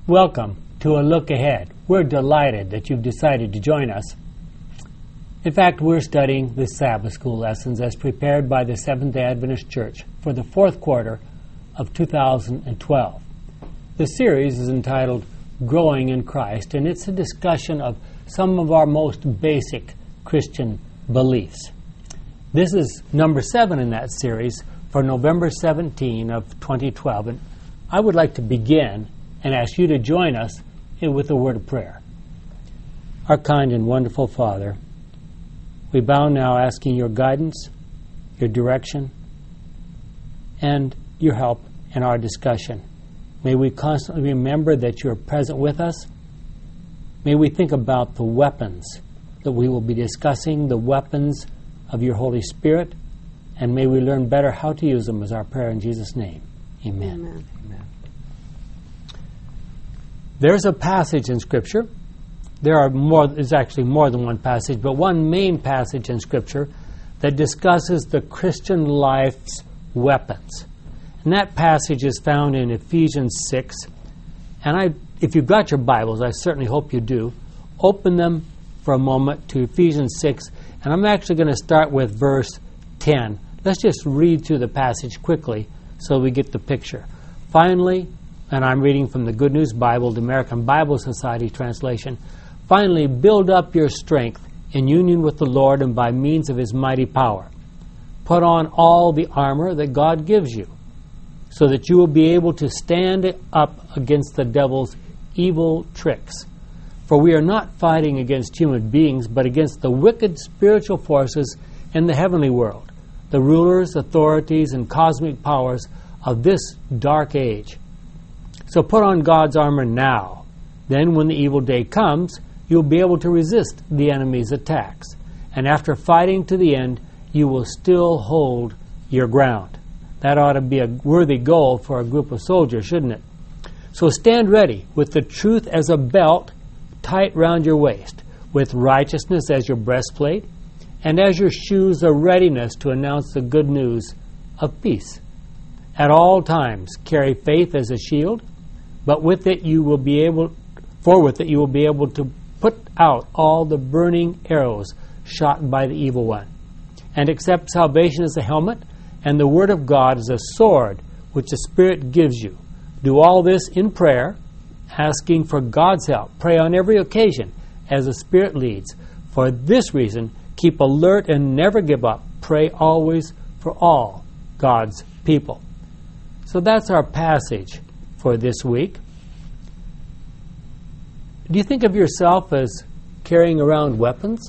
Welcome to A Look Ahead. We're delighted that you've decided to join us. In fact, we're studying the Sabbath School lessons as prepared by the Seventh-day Adventist Church for the fourth quarter of 2012. The series is entitled Growing in Christ, and it's a discussion of some of our most basic Christian beliefs. This is number 7 in that series for November 17 of 2012, and I would like to begin and ask you to join us with a word of prayer. Our kind and wonderful Father, we bow now asking your guidance, your direction, and your help in our discussion. May we constantly remember that you are present with us. May we think about the weapons that we will be discussing, the weapons of your Holy Spirit, and may we learn better how to use them, as our prayer in Jesus' name. Amen. Amen. There's a passage in Scripture. There's actually more than one passage, but one main passage in Scripture that discusses the Christian life's weapons. And that passage is found in Ephesians 6. And if you've got your Bibles, I certainly hope you do, open them for a moment to Ephesians 6. And I'm actually going to start with verse 10. Let's just read through the passage quickly so we get the picture. Finally, and I'm reading from the Good News Bible, the American Bible Society translation. Finally, build up your strength in union with the Lord and by means of His mighty power. Put on all the armor that God gives you, so that you will be able to stand up against the devil's evil tricks. For we are not fighting against human beings, but against the wicked spiritual forces in the heavenly world, the rulers, authorities, and cosmic powers of this dark age. So put on God's armor now. Then when the evil day comes, you'll be able to resist the enemy's attacks. And after fighting to the end, you will still hold your ground. That ought to be a worthy goal for a group of soldiers, shouldn't it? So stand ready with the truth as a belt tight round your waist, with righteousness as your breastplate, and as your shoes a readiness to announce the good news of peace. At all times carry faith as a shield, but with it you will be able to put out all the burning arrows shot by the evil one, and accept salvation as a helmet, and the word of God as a sword which the Spirit gives you. Do all this in prayer, asking for God's help. Pray on every occasion as the Spirit leads. For this reason, keep alert and never give up. Pray always for all God's people. So that's our passage for this week. Do you think of yourself as carrying around weapons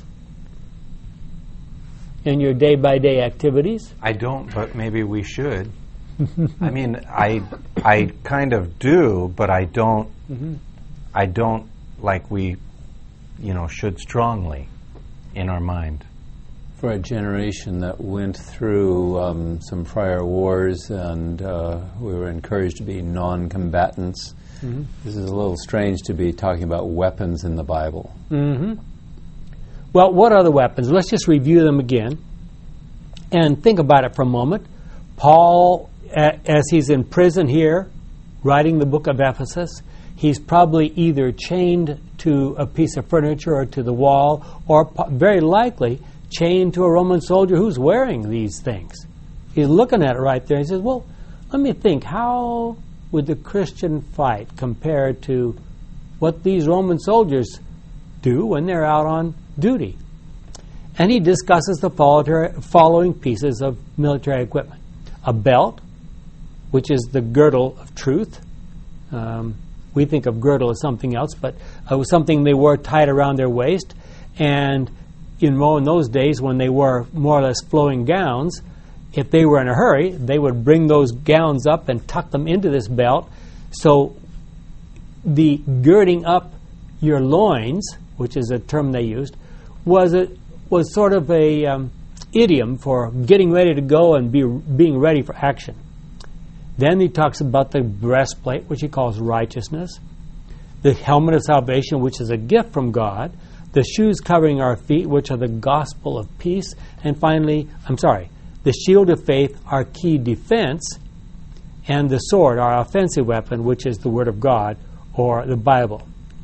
in your day-by-day activities? I don't, but maybe we should. I mean, I kind of do, but I don't. I don't like we, should strongly in our mind. For a generation that went through some prior wars, and we were encouraged to be non-combatants. This is a little strange to be talking about weapons in the Bible. Well, what are the weapons? Let's just review them again and think about it for a moment. Paul, as he's in prison here, writing the book of Ephesus, he's probably either chained to a piece of furniture or to the wall, or very likely chained to a Roman soldier who's wearing these things. He's looking at it right there. He says, well, let me think, how would the Christian fight compare to what these Roman soldiers do when they're out on duty? And he discusses the following pieces of military equipment. A belt, which is the girdle of truth. We think of girdle as something else, but it was something they wore tight around their waist. And in those days, when they wore more or less flowing gowns, if they were in a hurry, they would bring those gowns up and tuck them into this belt. So the girding up your loins, which is a term they used, was sort of a idiom for getting ready to go and being ready for action. Then he talks about the breastplate, which he calls righteousness, the helmet of salvation, which is a gift from God, the shoes covering our feet, which are the gospel of peace, and finally, the shield of faith, our key defense, and the sword, our offensive weapon, which is the word of God, or the Bible.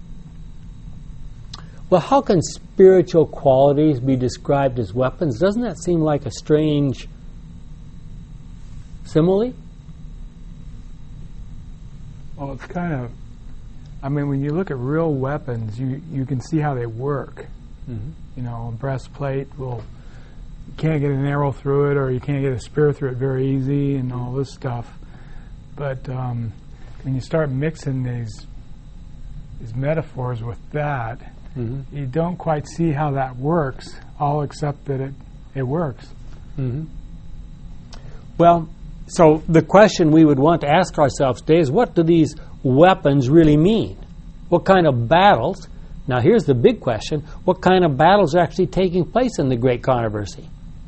Well, how can spiritual qualities be described as weapons? Doesn't that seem like a strange simile? Well, it's kind of, I mean, when you look at real weapons, you can see how they work. Mm-hmm. You know, a breastplate you can't get an arrow through it, or you can't get a spear through it very easy, and all this stuff. But when you start mixing these metaphors with that, Mm-hmm. you don't quite see how that works, all except that it works. Mm-hmm. Well, so the question we would want to ask ourselves today is, what do these weapons really mean? What kind of battles? Now here's the big question. What kind of battles are actually taking place in the Great Controversy?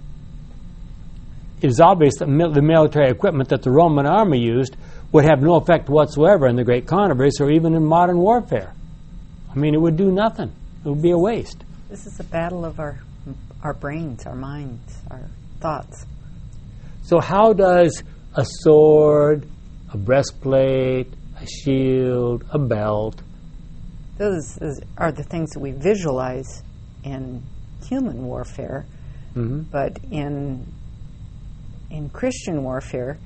It is obvious that the military equipment that the Roman army used would have no effect whatsoever in the Great Controversy or even in modern warfare. I mean, it would do nothing. It would be a waste. This is a battle of our brains, our minds, our thoughts. So how does a sword, a breastplate, a shield, a belt... Those are the things that we visualize in human warfare, Mm-hmm. but in Christian warfare,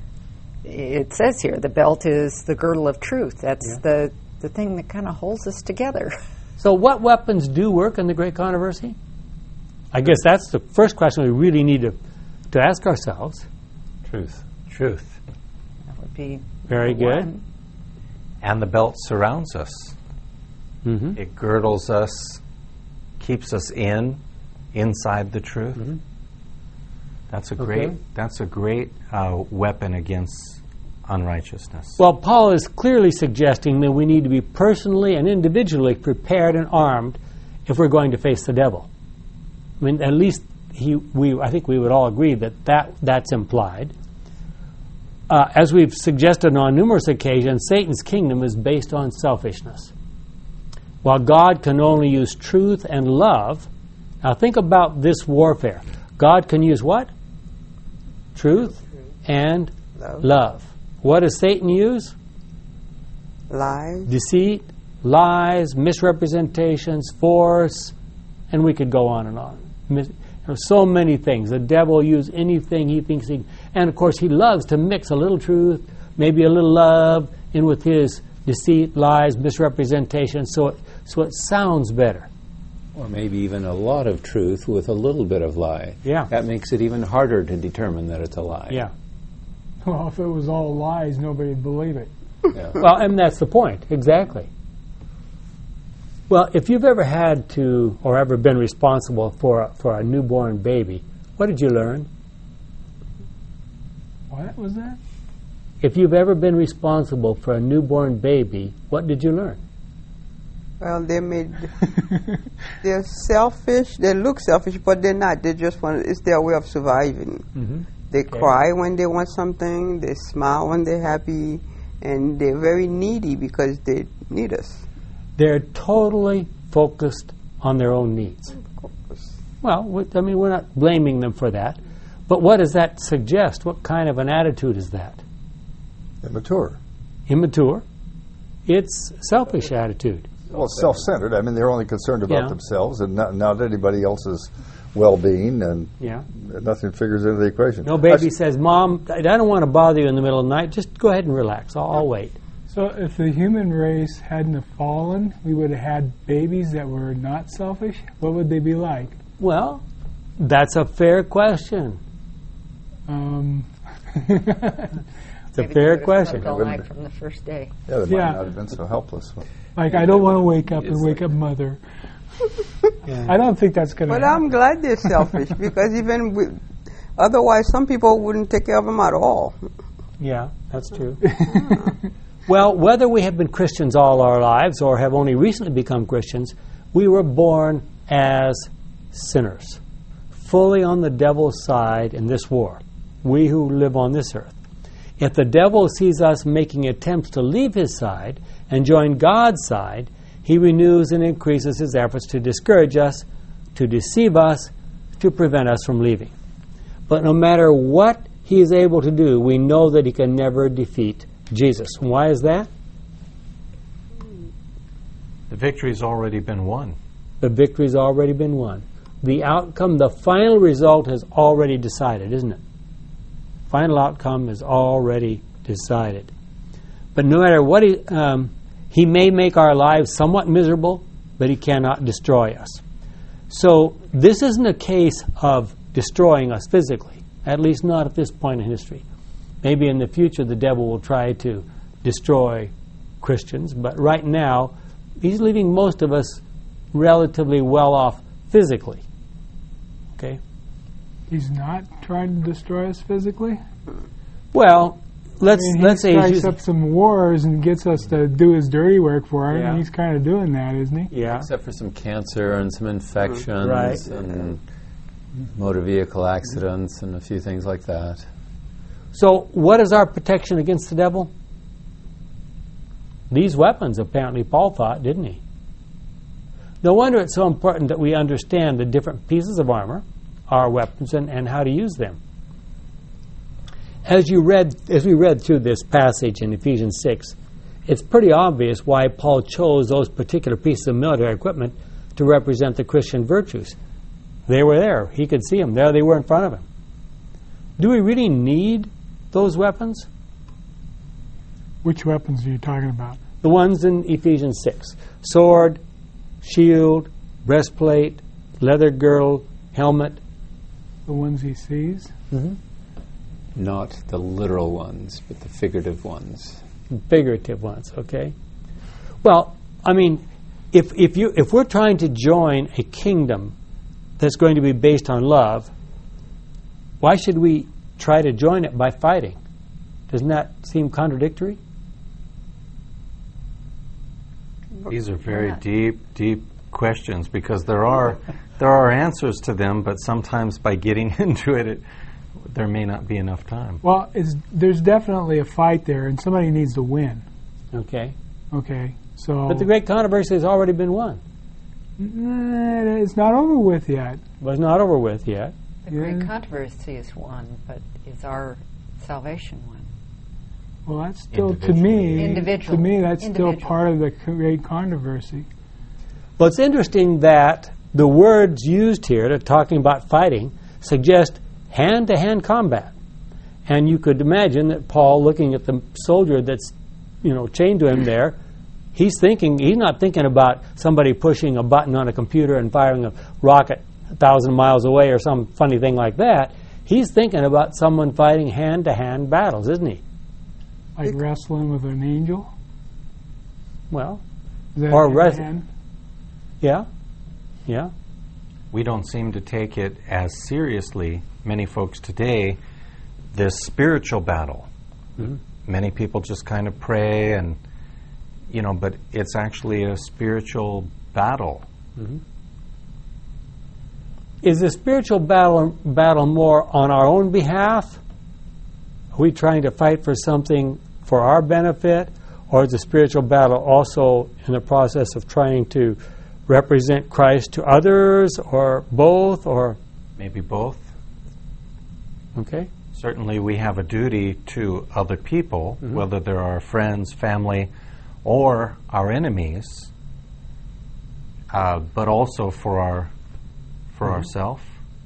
it says here, the belt is the girdle of truth. That's the thing that kind of holds us together. So what weapons do work in the Great Controversy? I guess that's the first question we really need to ask ourselves. Truth. That would be Very good. one. And the belt surrounds us. Mm-hmm. It girdles us, keeps us inside the truth. Mm-hmm. That's a Okay. great weapon against unrighteousness. Well, Paul is clearly suggesting that we need to be personally and individually prepared and armed if we're going to face the devil. I mean, at least I think we would all agree that's implied. As we've suggested on numerous occasions, Satan's kingdom is based on selfishness. While God can only use truth and love, now think about this warfare. God can use what? Truth and love. What does Satan use? Lies. Deceit, lies, misrepresentations, force, and we could go on and on. There's so many things. The devil will use anything he thinks he... And, of course, he loves to mix a little truth, maybe a little love, in with his deceit, lies, misrepresentation, so it sounds better. Or maybe even a lot of truth with a little bit of lie. Yeah. That makes it even harder to determine that it's a lie. Yeah. Well, if it was all lies, nobody would believe it. Yeah. Well, and that's the point, exactly. Well, if you've ever had to or ever been responsible for a newborn baby, what did you learn? What was that? If you've ever been responsible for a newborn baby, what did you learn? Well, they're selfish. They look selfish, but they're not. They just it's their way of surviving. Mm-hmm. They cry when they want something. They smile when they're happy. And they're very needy because they need us. They're totally focused on their own needs. Of course. Well, we're not blaming them for that. But what does that suggest? What kind of an attitude is that? Immature. Immature. It's selfish attitude. Well, it's self-centered. I mean, they're only concerned about Yeah. themselves and not anybody else's well-being, and Yeah. nothing figures into the equation. No baby says, "Mom, I don't want to bother you in the middle of the night. Just go ahead and relax. I'll wait." So if the human race hadn't have fallen, we would have had babies that were not selfish. What would they be like? Well, that's a fair question. It's a Maybe they fair would have question. slept all night from the first day. Yeah, they Yeah. might not have been so helpless. Like, I don't want to wake up and wake up mother. I don't think that's going to But happen. I'm glad they're selfish because otherwise some people wouldn't take care of them at all. Yeah, that's true. Well, whether we have been Christians all our lives or have only recently become Christians, we were born as sinners, fully on the devil's side in this war, we who live on this earth. If the devil sees us making attempts to leave his side and join God's side, he renews and increases his efforts to discourage us, to deceive us, to prevent us from leaving. But no matter what he is able to do, we know that he can never defeat Jesus. Why is that? The victory's already been won. The victory's already been won. The outcome, the final result has already decided, isn't it? Final outcome is already decided. But no matter what he may make our lives somewhat miserable, but he cannot destroy us. So this isn't a case of destroying us physically, at least not at this point in history. Maybe in the future the devil will try to destroy Christians, but right now he's leaving most of us relatively well off physically. Okay? He's not trying to destroy us physically? Well, let's say he he's strikes up some wars and gets us to do his dirty work for him. Yeah. And he's kind of doing that, isn't he? yeah. Except for some cancer and some infections Right. and motor vehicle accidents and a few things like that. So what is our protection against the devil? These weapons, apparently Paul thought, didn't he? No wonder it's so important that we understand the different pieces of armor, our weapons, and how to use them. As we read through this passage in Ephesians 6, it's pretty obvious why Paul chose those particular pieces of military equipment to represent the Christian virtues. They were there. He could see them. There they were in front of him. Do we really need those weapons? Which weapons are you talking about? The ones in Ephesians 6. Sword, shield, breastplate, leather girdle, helmet. The ones he sees? Not the literal ones, but the figurative ones. Figurative ones, okay? Well, I mean, if we're trying to join a kingdom that's going to be based on love, why should we try to join it by fighting? Doesn't that seem contradictory? These are very deep questions because there are answers to them, but sometimes by getting into it, there may not be enough time. Well, there's definitely a fight there, and somebody needs to win. Okay. Okay, so... But the great controversy has already been won. It's not over with yet. But it's not over with yet. The great controversy is one, but is our salvation one? Well, that's still, to me, that's still part of the great controversy. Well, it's interesting that the words used here to talking about fighting suggest hand-to-hand combat. And you could imagine that Paul, looking at the soldier that's, chained to him there, he's not thinking about somebody pushing a button on a computer and firing a rocket 1,000 miles away or some funny thing like that. He's thinking about someone fighting hand-to-hand battles, isn't he? Like wrestling with an angel? Well, Is that or hand-to-hand? yeah. We don't seem to take it as seriously, many folks today, this spiritual battle. Many people just kind of pray and, but it's actually a spiritual battle. Is the spiritual battle more on our own behalf? Are we trying to fight for something for our benefit? Or is the spiritual battle also in the process of trying to represent Christ to others, or both, or... Maybe both. Okay. Certainly we have a duty to other people, whether they're our friends, family, or our enemies, but also for ourselves.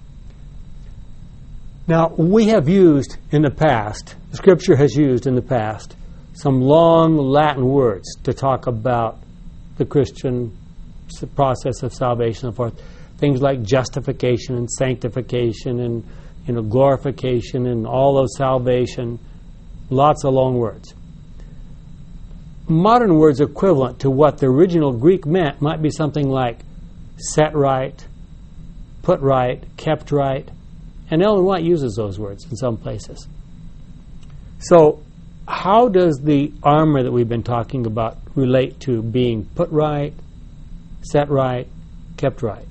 Now, we have used in the past, Scripture has used in the past, some long Latin words to talk about the Christian process of salvation and so forth. Things like justification and sanctification and glorification and all of salvation. Lots of long words. Modern words equivalent to what the original Greek meant might be something like set right, put right, kept right. And Ellen White uses those words in some places. So how does the armor that we've been talking about relate to being put right, set right, kept right?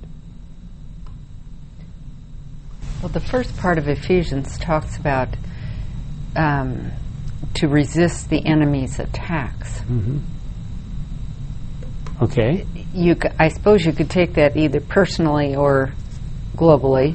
Well, the first part of Ephesians talks about to resist the enemy's attacks. Okay. I suppose you could take that either personally or globally.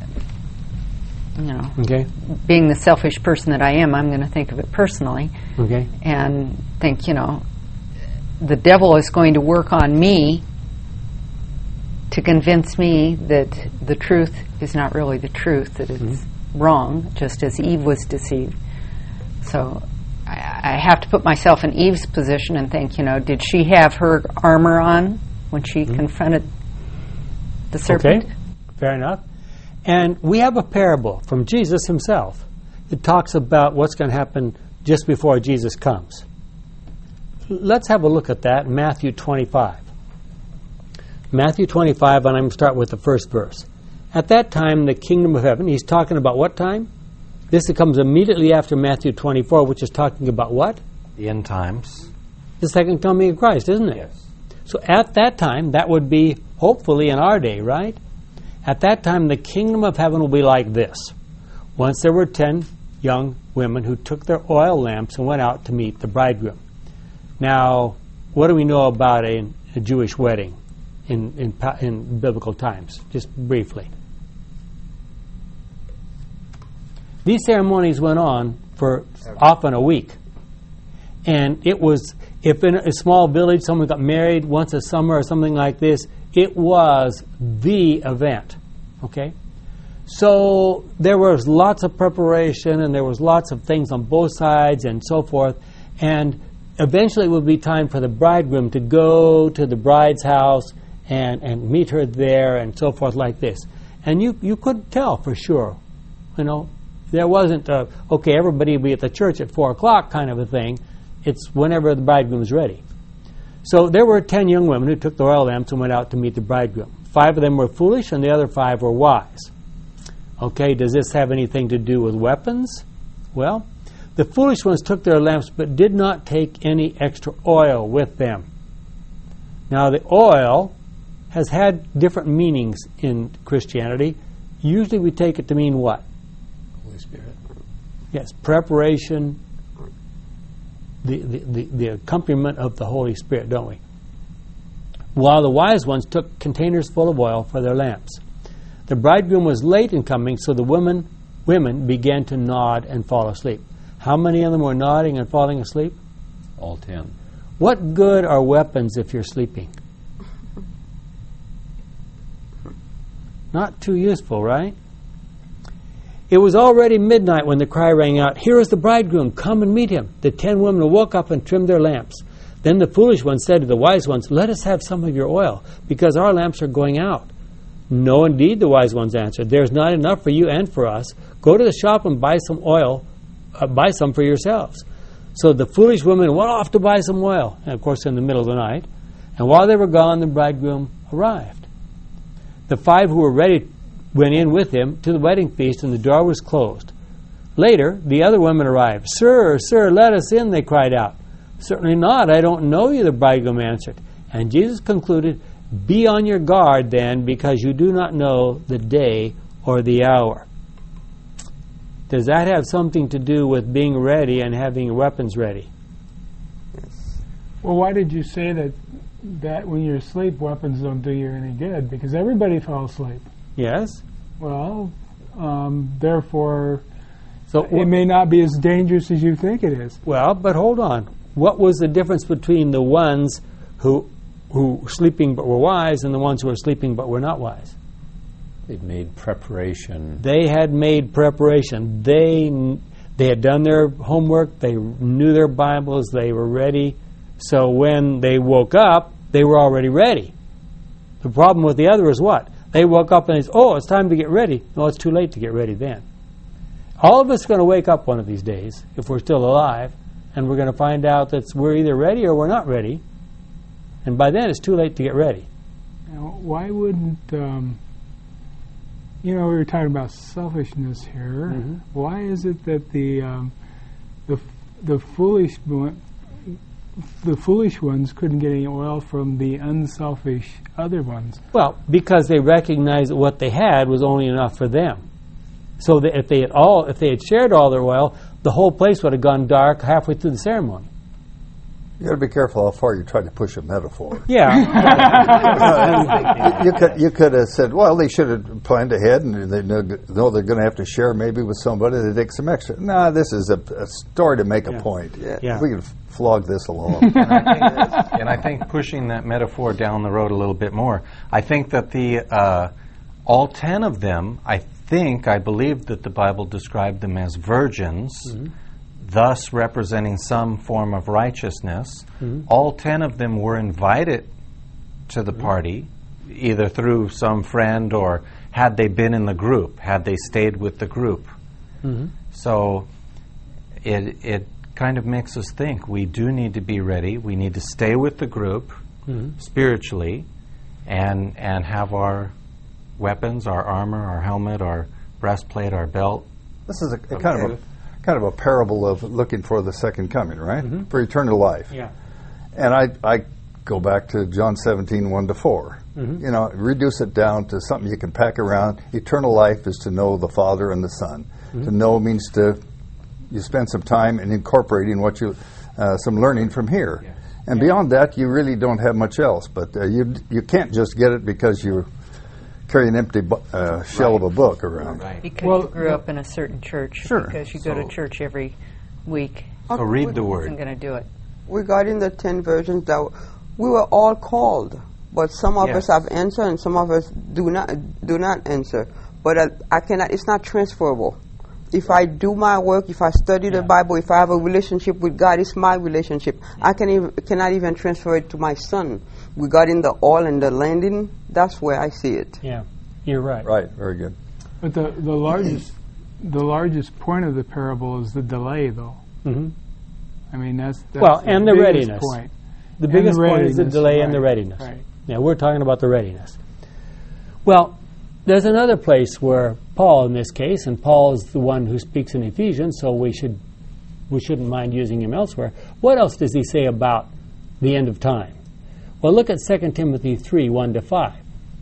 Okay. Being the selfish person that I am, I'm going to think of it personally. Okay. And think, the devil is going to work on me to convince me that the truth is not really the truth, that it's wrong, just as Eve was deceived. So I have to put myself in Eve's position and think, did she have her armor on when she confronted the serpent? Okay, fair enough. And we have a parable from Jesus himself that talks about what's going to happen just before Jesus comes. Let's have a look at that in Matthew 25. Matthew 25, and I'm going to start with the first verse. At that time, the kingdom of heaven, he's talking about what time? This comes immediately after Matthew 24, which is talking about what? The end times. The second coming of Christ, isn't it? Yes. So at that time, that would be hopefully in our day, right? At that time, the kingdom of heaven will be like this. Once there were 10 young women who took their oil lamps and went out to meet the bridegroom. Now, what do we know about a Jewish wedding in biblical times? Just briefly. These ceremonies went on for often a week. And it was, if in a small village someone got married once a summer or something like this, it was the event. Okay? So there was lots of preparation and there was lots of things on both sides and so forth. And eventually it would be time for the bridegroom to go to the bride's house and meet her there and so forth like this. And you couldn't tell for sure. There wasn't, okay, everybody will be at the church at 4 o'clock kind of a thing. It's whenever the bridegroom is ready. So there were 10 young women who took the oil lamps and went out to meet the bridegroom. 5 of them were foolish and the other 5 were wise. Okay, does this have anything to do with weapons? Well, the foolish ones took their lamps but did not take any extra oil with them. Now, the oil has had different meanings in Christianity. Usually we take it to mean what? Holy Spirit. Yes, preparation, the accompaniment of the Holy Spirit, don't we? While the wise ones took containers full of oil for their lamps. The bridegroom was late in coming, so the women began to nod and fall asleep. How many of them were nodding and falling asleep? All 10. What good are weapons if you're sleeping? Not too useful, right? It was already midnight when the cry rang out, "Here is the bridegroom, come and meet him." The 10 women woke up and trimmed their lamps. Then the foolish ones said to the wise ones, "Let us have some of your oil, because our lamps are going out." "No, indeed," the wise ones answered. "There's not enough for you and for us. Go to the shop and buy some oil, buy some for yourselves." So the foolish women went off to buy some oil, and of course in the middle of the night. And while they were gone, the bridegroom arrived. The 5 who were ready went in with him to the wedding feast, and the door was closed. Later, the other women arrived. "Sir, sir, let us in," they cried out. "Certainly not, I don't know you," the bridegroom answered. And Jesus concluded, "Be on your guard then, because you do not know the day or the hour." Does that have something to do with being ready and having weapons ready? Well, why did you say that when you're asleep, weapons don't do you any good? Because everybody fell asleep. Yes. Well, therefore, So it may not be as dangerous as you think it is. Well, but hold on. What was the difference between the ones who sleeping but were wise and the ones who were sleeping but were not wise? They'd made preparation. They had made preparation. They had done their homework. They knew their Bibles. They were ready. So when they woke up, they were already ready. The problem with the other is what? They woke up and they said, "Oh, it's time to get ready." No, it's too late to get ready then. All of us are going to wake up one of these days, if we're still alive, and we're going to find out that we're either ready or we're not ready. And by then, it's too late to get ready. Now, why wouldn't, we were talking about selfishness here. Mm-hmm. Why is it that the foolish ones couldn't get any oil from the unselfish other ones? Well, because they recognized that what they had was only enough for them. So that if they had shared all their oil, the whole place would have gone dark halfway through the ceremony. You got to be careful how far you try to push a metaphor. Yeah. You could have said, well, they should have planned ahead, and they know they're going to have to share maybe with somebody to take some extra. No, this is a story to make a point. Yeah. We can flog this along. And I think pushing that metaphor down the road a little bit more, I think that the all 10 of them, I believe that the Bible described them as virgins, thus representing some form of righteousness. All 10 of them were invited to the party, either through some friend or had they been in the group, had they stayed with the group. So it kind of makes us think we do need to be ready. We need to stay with the group spiritually and have our weapons, our armor, our helmet, our breastplate, our belt. This is a kind of a parable of looking for the second coming, right? For eternal life. Yeah. And I go back to John 17, 1-4. You know, reduce it down to something you can pack around. Eternal life is to know the Father and the Son. To know means you spend some time in incorporating what you, some learning from here. Yes. And beyond that, you really don't have much else. But you can't just get it because you carry an empty shell of a book around. Because Well, you grew up in a certain church. Sure. Because you go to church every week. So read the I'm Word. going to do it. Regarding the 10 virgins, that we were all called, but some of us have answered and some of us do not answer. But I cannot. It's not transferable. If I do my work, if I study the Bible, if I have a relationship with God, it's my relationship. I cannot even transfer it to my son. Regarding the oil and the landing, that's where I see it. Yeah. You're right. Right, very good. But the largest point of the parable is the delay, though. I mean, that's Well, and the biggest readiness. point. The And biggest the point is the readiness, delay and the right, readiness. right. Yeah, we're talking about the readiness. Well, there's another place where Paul, in this case, and Paul is the one who speaks in Ephesians, so we shouldn't mind using him elsewhere. What else does he say about the end of time? Well, look at 2 Timothy 3, 1-5.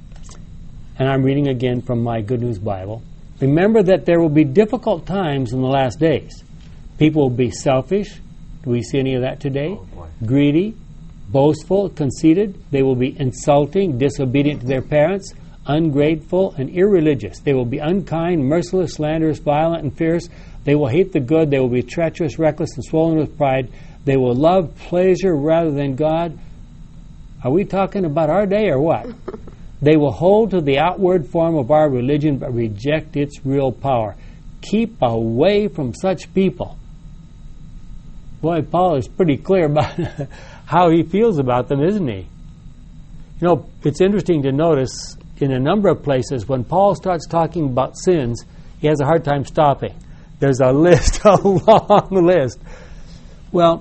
And I'm reading again from my Good News Bible. Remember that there will be difficult times in the last days. People will be selfish. Do we see any of that today? Greedy, boastful, conceited. They will be insulting, disobedient to their parents, ungrateful, and irreligious. They will be unkind, merciless, slanderous, violent, and fierce. They will hate the good. They will be treacherous, reckless, and swollen with pride. They will love pleasure rather than God. Are we talking about our day or what? They will hold to the outward form of our religion but reject its real power. Keep away from such people. Boy, Paul is pretty clear about how he feels about them, isn't he? You know, it's interesting to notice in a number of places when Paul starts talking about sins, he has a hard time stopping. There's a list, a long list. Well,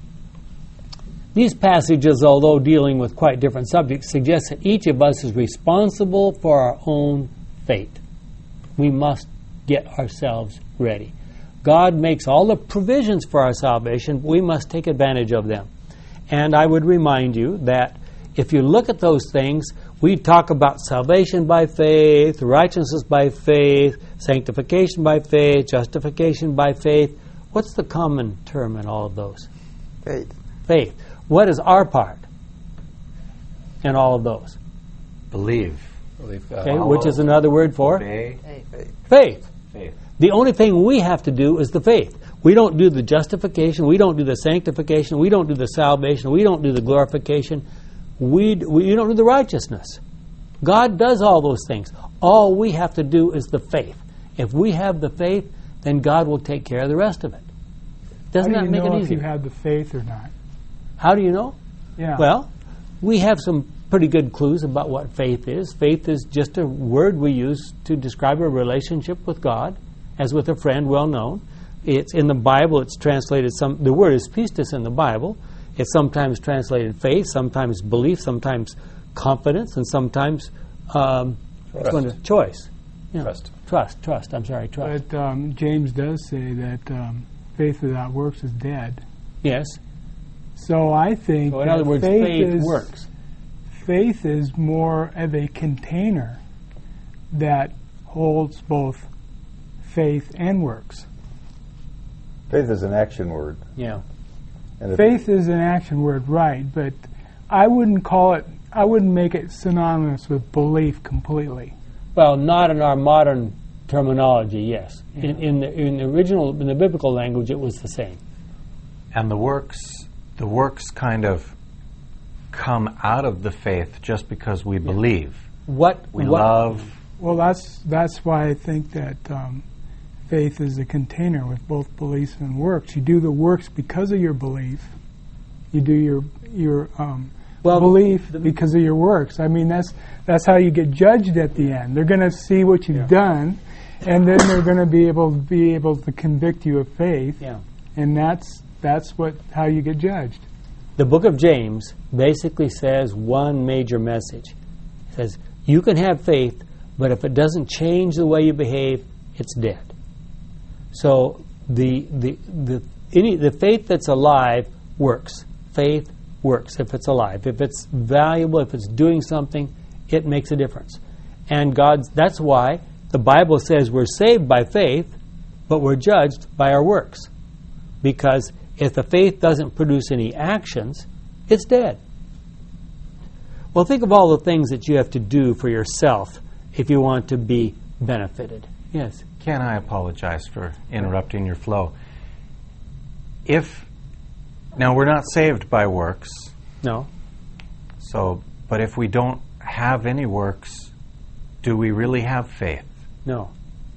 these passages, although dealing with quite different subjects, suggest that each of us is responsible for our own fate. We must get ourselves ready. God makes all the provisions for our salvation. We must take advantage of them. And I would remind you that if you look at those things, we talk about salvation by faith, righteousness by faith, sanctification by faith, justification by faith. What's the common term in all of those? Faith. Faith. What is our part in all of those? Believe. Okay, which is another word for? Obey. Faith. Faith. The only thing we have to do is the faith. We don't do the justification. We don't do the sanctification. We don't do the salvation. We don't do the glorification. We don't do the righteousness. God does all those things. All we have to do is the faith. If we have the faith, then God will take care of the rest of it. Doesn't that make it How do you know if easy? you have the faith or not? How do you know? Yeah. Well, we have some pretty good clues about what faith is. Faith is just a word we use to describe a relationship with God, as with a friend, well known. It's in the Bible. It's translated the word is pistis in the Bible. It's sometimes translated faith, sometimes belief, sometimes confidence, and sometimes choice. You know, Trust. I'm sorry, trust. But James does say that faith without works is dead. Yes. So I think So in other words, faith works. Faith is more of a container that holds both faith and works. Faith is an action word. Yeah. Faith is an action word, right? But I wouldn't make it synonymous with belief completely. Well, not in our modern terminology, yes. Yeah. In the biblical language, it was the same. And the works kind of come out of the faith just because we believe. We love. Well, that's why I think that faith is a container with both beliefs and works. You do the works because of your belief. You do your belief because of your works. I mean, that's how you get judged at the end. They're going to see what you've done, and then they're going to be able to convict you of faith. Yeah. And that's how you get judged. The book of James basically says one major message. It says, you can have faith, but if it doesn't change the way you behave, it's dead. So the faith that's alive works. Faith works if it's alive. If it's valuable, if it's doing something, it makes a difference. And that's why the Bible says we're saved by faith, but we're judged by our works. Because if the faith doesn't produce any actions, it's dead. Well, think of all the things that you have to do for yourself if you want to be benefited. Yes? Ken, I apologize for interrupting your flow. Now, we're not saved by works. No. But if we don't have any works, do we really have faith? No.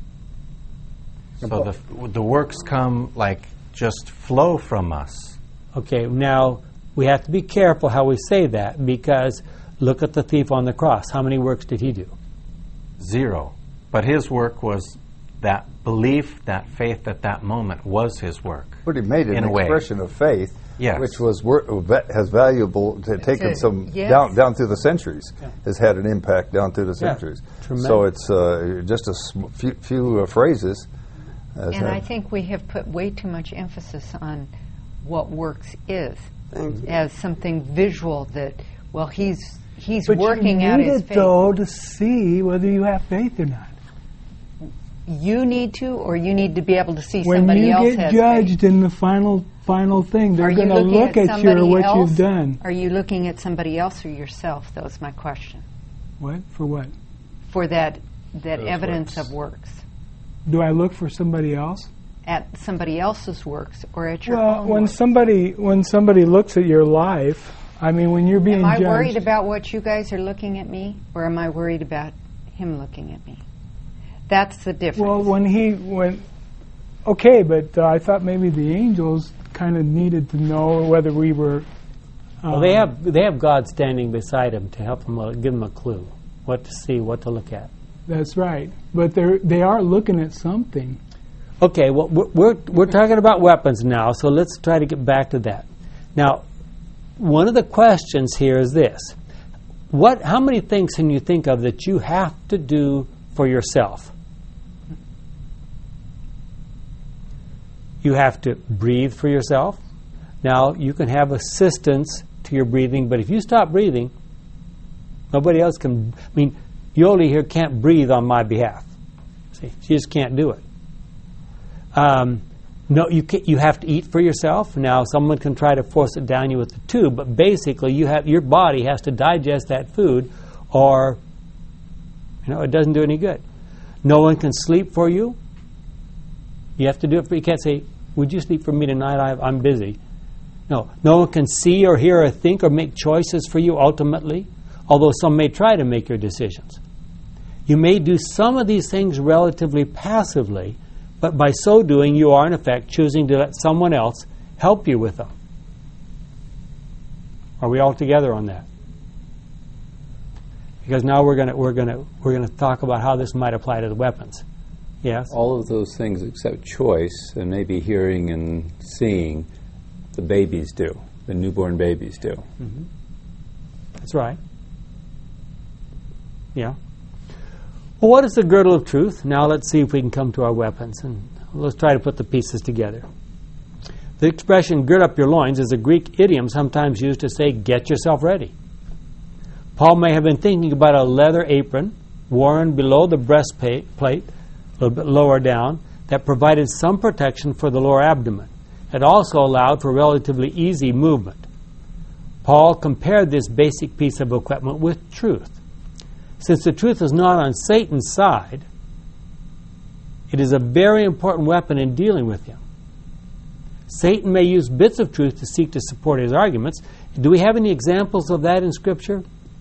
So the works come just flow from us. Okay, now we have to be careful how we say that, because look at the thief on the cross. How many works did he do? 0. But his work was that belief, that faith at that moment was his work. But he made an expression of faith, which has valuable, taken some down through the centuries, has had an impact down through the centuries. So it's just a few phrases. And I think we have put way too much emphasis on what works is as something visual that, well, he's working out his faith. But you need it, though, to see whether you have faith or not. You need to, or you need to be able to see somebody else has faith? When you get judged in the final thing, they're going to look at what you've done. Are you looking at somebody else or yourself? That was my question. What? For what? For that evidence of works. Do I look for somebody else? At somebody else's works or at your own works? When somebody looks at your life, I mean, when you're being judged... Am I worried about what you guys are looking at me, or am I worried about him looking at me? That's the difference. Well, okay, but I thought maybe the angels kind of needed to know whether we were... well, they have God standing beside him to help them, give them a clue, what to see, what to look at. That's right, but they are looking at something. Okay, well, we're talking about weapons now, so let's try to get back to that. Now, one of the questions here is this: how many things can you think of that you have to do for yourself? You have to breathe for yourself. Now, you can have assistance to your breathing, but if you stop breathing, nobody else can. I mean, Yoli here can't breathe on my behalf. See, she just can't do it. No, you have to eat for yourself. Now, someone can try to force it down you with the tube, but basically, your body has to digest that food, or it doesn't do any good. No one can sleep for you. You have to do it. You can't say, "Would you sleep for me tonight? I'm busy." No one can see or hear or think or make choices for you ultimately, although some may try to make your decisions. You may do some of these things relatively passively, but by so doing, you are in effect choosing to let someone else help you with them. Are we all together on that? Because now we're going to talk about how this might apply to the weapons. Yes. All of those things except choice and maybe hearing and seeing, the babies do. The newborn babies do. Mm-hmm. That's right. Yeah. Well, what is the girdle of truth? Now let's see if we can come to our weapons, and let's try to put the pieces together. The expression "gird up your loins" is a Greek idiom sometimes used to say "get yourself ready." Paul may have been thinking about a leather apron worn below the breastplate, a little bit lower down, that provided some protection for the lower abdomen. that also allowed for relatively easy movement. Paul compared this basic piece of equipment with truth. Since the truth is not on Satan's side, it is a very important weapon in dealing with him. Satan may use bits of truth to seek to support his arguments. Do we have any examples of that in Scripture?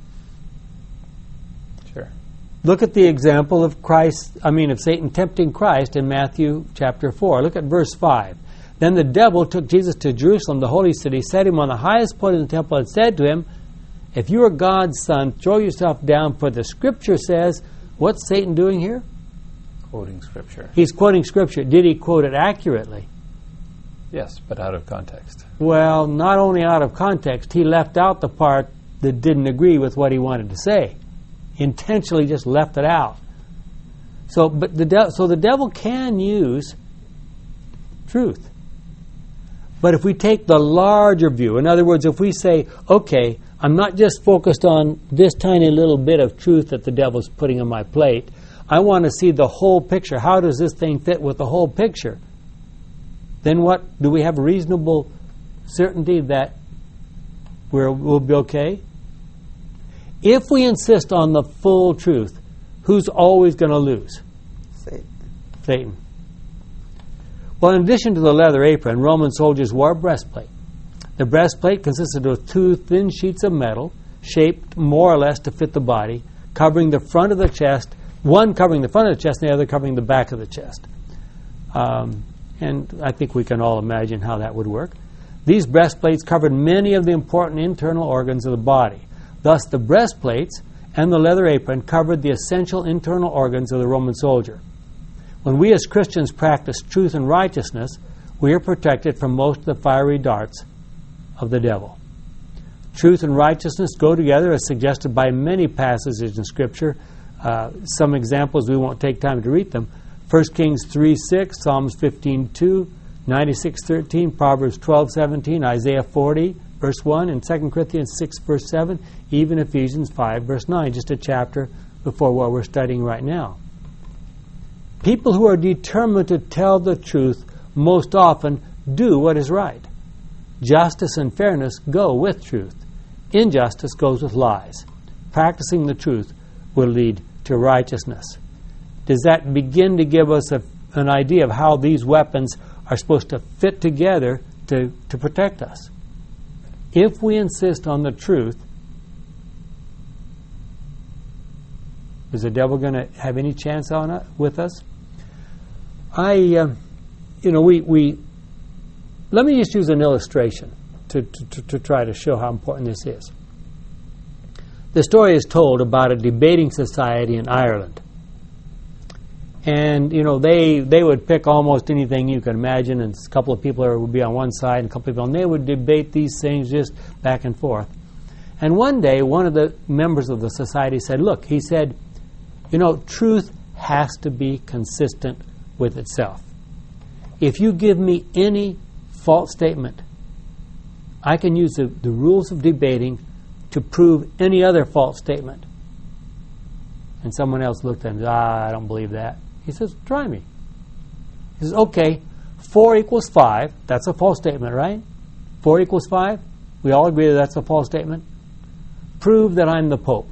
Sure. Look at the example of Satan tempting Christ in Matthew chapter 4. Look at verse 5. Then the devil took Jesus to Jerusalem, the holy city, set him on the highest point of the temple, and said to him, "If you are God's son, throw yourself down, for the Scripture says," what's Satan doing here? Quoting Scripture. He's quoting Scripture. Did he quote it accurately? Yes, but out of context. Well, not only out of context, he left out the part that didn't agree with what he wanted to say. He intentionally just left it out. So the devil can use truth. But if we take the larger view, in other words, if we say, okay, I'm not just focused on this tiny little bit of truth that the devil's putting on my plate, I want to see the whole picture. How does this thing fit with the whole picture? Then what? Do we have reasonable certainty that we'll be okay? If we insist on the full truth, who's always going to lose? Satan. Well, in addition to the leather apron, Roman soldiers wore a breastplate. The breastplate consisted of two thin sheets of metal, shaped more or less to fit the body, covering the front of the chest, one covering the front of the chest and the other covering the back of the chest. And I think we can all imagine how that would work. These breastplates covered many of the important internal organs of the body. Thus, the breastplates and the leather apron covered the essential internal organs of the Roman soldier. When we as Christians practice truth and righteousness, we are protected from most of the fiery darts of the devil. Truth and righteousness go together as suggested by many passages in Scripture. Some examples, we won't take time to read them. 1 Kings 3:6, Psalms 15:2, 96:13, Proverbs 12:17, Isaiah 40, verse 1, and 2 Corinthians 6, verse 7, even Ephesians 5, verse 9, just a chapter before what we're studying right now. People who are determined to tell the truth most often do what is right. Justice and fairness go with truth. Injustice goes with lies. Practicing the truth will lead to righteousness. Does that begin to give us an idea of how these weapons are supposed to fit together to protect us? If we insist on the truth, is the devil going to have any chance with us? Let me just use an illustration to try to show how important this is. The story is told about a debating society in Ireland. And, they would pick almost anything you can imagine, and a couple of people would be on one side and a couple of people, and they would debate these things just back and forth. And one day, one of the members of the society said, he said, truth has to be consistent with itself. If you give me any false statement, I can use the rules of debating to prove any other false statement. And someone else looked at him and said, I don't believe that. He says, try me. He says, okay, 4 equals 5. That's a false statement, right? 4 equals 5? We all agree that that's a false statement? Prove that I'm the Pope.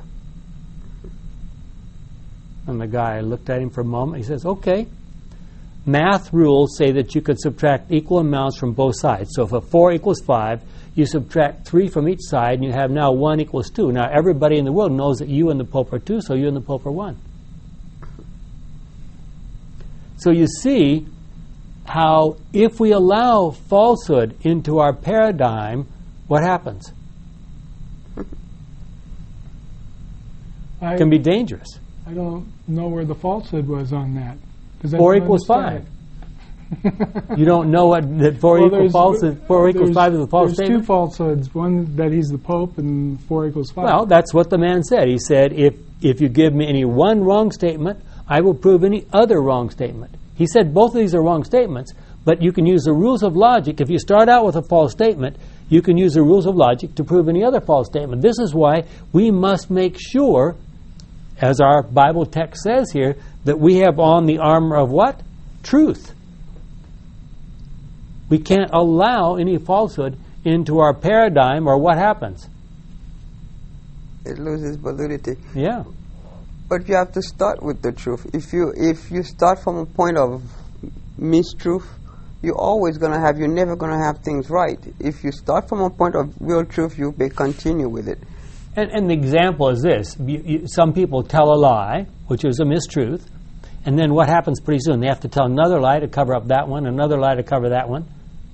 And the guy looked at him for a moment. He says, okay. Math rules say that you could subtract equal amounts from both sides. So if a 4 equals 5, you subtract 3 from each side, and you have now 1 equals 2. Now everybody in the world knows that you and the Pope are 2, so you and the Pope are 1. So you see how if we allow falsehood into our paradigm, what happens? It can be dangerous. I don't know where the falsehood was on that. 4 equals 5. You don't know that 4 equals 5 is a false statement? There's 2 falsehoods. One, that he's the Pope, and 4 equals 5. Well, that's what the man said. He said, if you give me any one wrong statement, I will prove any other wrong statement. He said both of these are wrong statements, but you can use the rules of logic. If you start out with a false statement, you can use the rules of logic to prove any other false statement. This is why we must make sure, as our Bible text says here, that we have on the armor of what? Truth. We can't allow any falsehood into our paradigm, or what happens? It loses validity. Yeah. But you have to start with the truth. If you start from a point of mistruth, you're never going to have things right. If you start from a point of real truth, you may continue with it. And the example is this. Some people tell a lie, which is a mistruth, and then what happens pretty soon? They have to tell another lie to cover up that one, another lie to cover that one.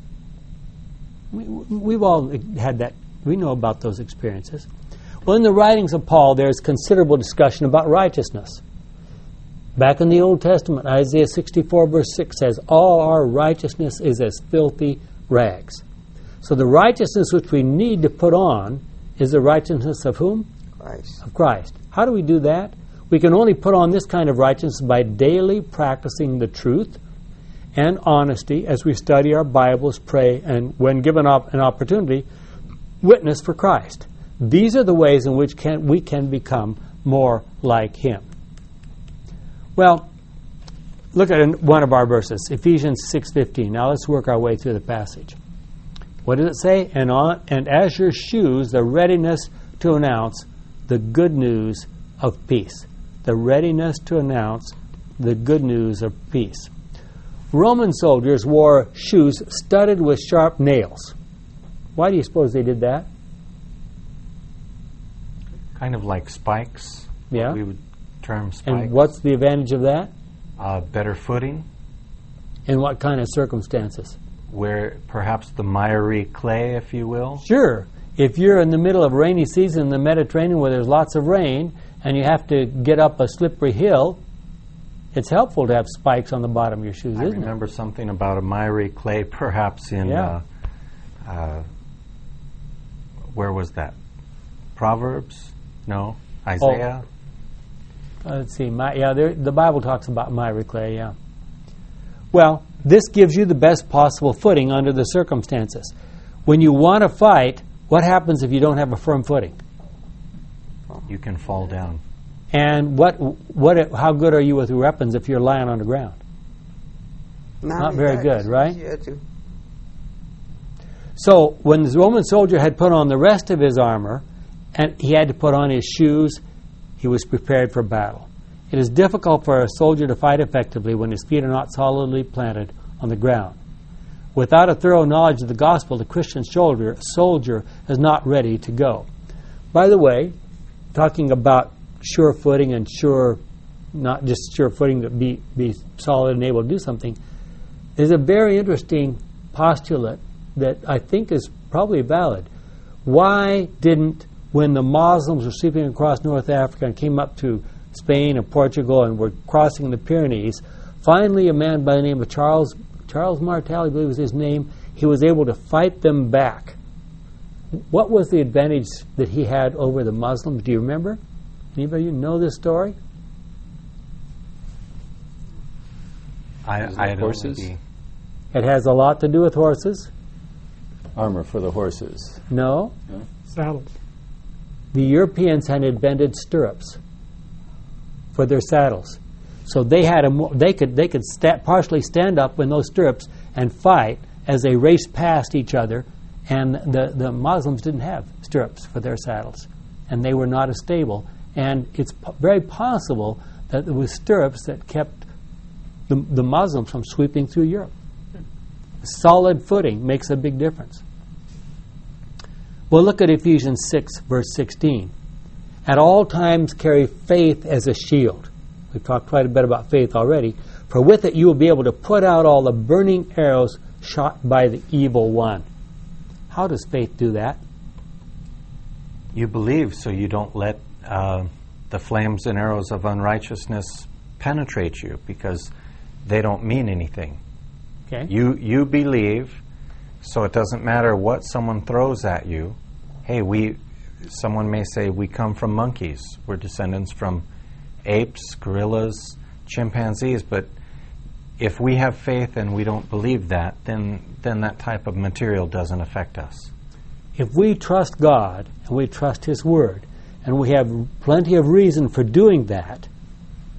We've all had that. We know about those experiences. Well, in the writings of Paul, there's considerable discussion about righteousness. Back in the Old Testament, Isaiah 64 verse 6 says, all our righteousness is as filthy rags. So the righteousness which we need to put on is the righteousness of whom? Christ. Of Christ. How do we do that? We can only put on this kind of righteousness by daily practicing the truth and honesty as we study our Bibles, pray, and when given an opportunity, witness for Christ. These are the ways in which we can become more like Him. Well, look at one of our verses, Ephesians 6:15. Now let's work our way through the passage. What does it say? And as your shoes, the readiness to announce the good news of peace. The readiness to announce the good news of peace. Roman soldiers wore shoes studded with sharp nails. Why do you suppose they did that? Kind of like spikes. Yeah. What we would term spikes. And what's the advantage of that? Better footing. In what kind of circumstances? Where perhaps the miry clay, if you will. Sure. If you're in the middle of rainy season in the Mediterranean where there's lots of rain and you have to get up a slippery hill, it's helpful to have spikes on the bottom of your shoes, isn't it? I remember something about a miry clay, perhaps in, where was that? Proverbs? No? Isaiah? Let's see. The Bible talks about miry clay, yeah. Well, this gives you the best possible footing under the circumstances. When you want to fight, what happens if you don't have a firm footing? You can fall down. And how good are you with your weapons if you're lying on the ground? Not very good, right? Yeah, too. So when the Roman soldier had put on the rest of his armor, and he had to put on his shoes, he was prepared for battle. It is difficult for a soldier to fight effectively when his feet are not solidly planted on the ground. Without a thorough knowledge of the gospel, the Christian soldier is not ready to go. By the way, talking about sure footing and not just sure footing, but be solid and able to do something, is a very interesting postulate that I think is probably valid. Why didn't, when the Muslims were sweeping across North Africa and came up to Spain and Portugal and were crossing the Pyrenees, finally a man by the name of Charles Martel, I believe was his name, he was able to fight them back. What was the advantage that he had over the Muslims? Do you remember? Anybody know this story? I don't horses? It has a lot to do with horses. Armor for the horses. No. Saddles. The Europeans had invented stirrups for their saddles, so they could partially stand up in those stirrups and fight as they raced past each other. And the Muslims didn't have stirrups for their saddles, and they were not as stable. And it's very possible that it was stirrups that kept the Muslims from sweeping through Europe. Solid footing makes a big difference. Well, look at Ephesians 6, verse 16. At all times carry faith as a shield. We've talked quite a bit about faith already. For with it you will be able to put out all the burning arrows shot by the evil one. How does faith do that? You believe, so you don't let the flames and arrows of unrighteousness penetrate you, because they don't mean anything. Okay. You believe, so it doesn't matter what someone throws at you. Hey, someone may say we come from monkeys. We're descendants from apes, gorillas, chimpanzees, but if we have faith and we don't believe that, then that type of material doesn't affect us. If we trust God and we trust His Word, and we have plenty of reason for doing that,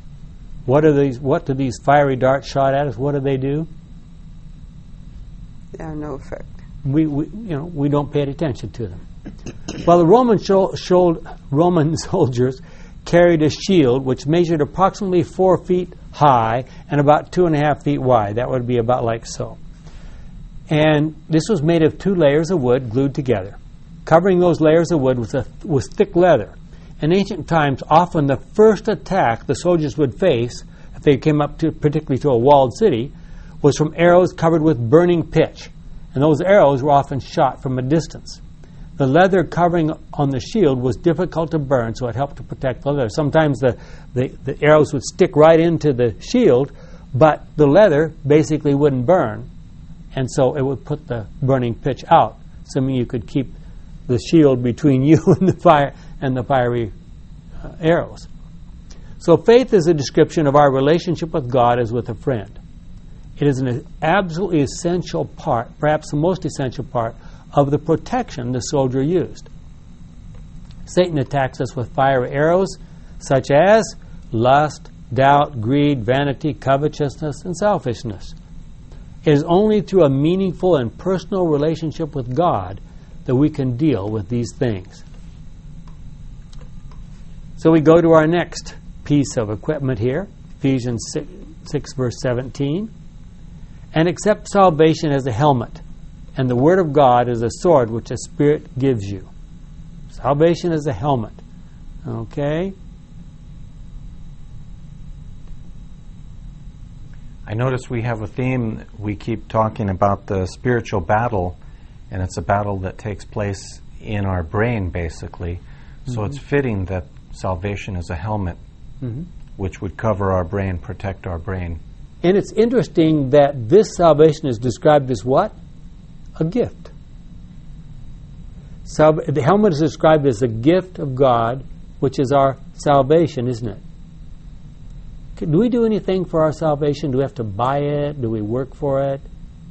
what do these fiery darts shot at us, what do? They have no effect. We don't pay attention to them. Well, the Roman soldiers carried a shield which measured approximately 4 feet high and about 2.5 feet wide. That would be about like so. And this was made of 2 layers of wood glued together. Covering those layers of wood was thick leather. In ancient times, often the first attack the soldiers would face, if they came up particularly to a walled city, was from arrows covered with burning pitch. And those arrows were often shot from a distance. The leather covering on the shield was difficult to burn, so it helped to protect the leather. Sometimes the arrows would stick right into the shield, but the leather basically wouldn't burn, and so it would put the burning pitch out, assuming you could keep the shield between you and the fiery arrows. So faith is a description of our relationship with God as with a friend. It is an absolutely essential part, perhaps the most essential part, of the protection the soldier used. Satan attacks us with fiery arrows such as lust, doubt, greed, vanity, covetousness, and selfishness. It is only through a meaningful and personal relationship with God that we can deal with these things. So we go to our next piece of equipment here, Ephesians 6 verse 17. And accept salvation as a helmet, and the Word of God is a sword which the Spirit gives you. Salvation is a helmet. Okay? I notice we have a theme. We keep talking about the spiritual battle, and it's a battle that takes place in our brain, basically. So it's fitting that salvation is a helmet, which would cover our brain, protect our brain. And it's interesting that this salvation is described as what? A gift. The helmet is described as a gift of God, which is our salvation, isn't it? Do we do anything for our salvation? Do we have to buy it? Do we work for it?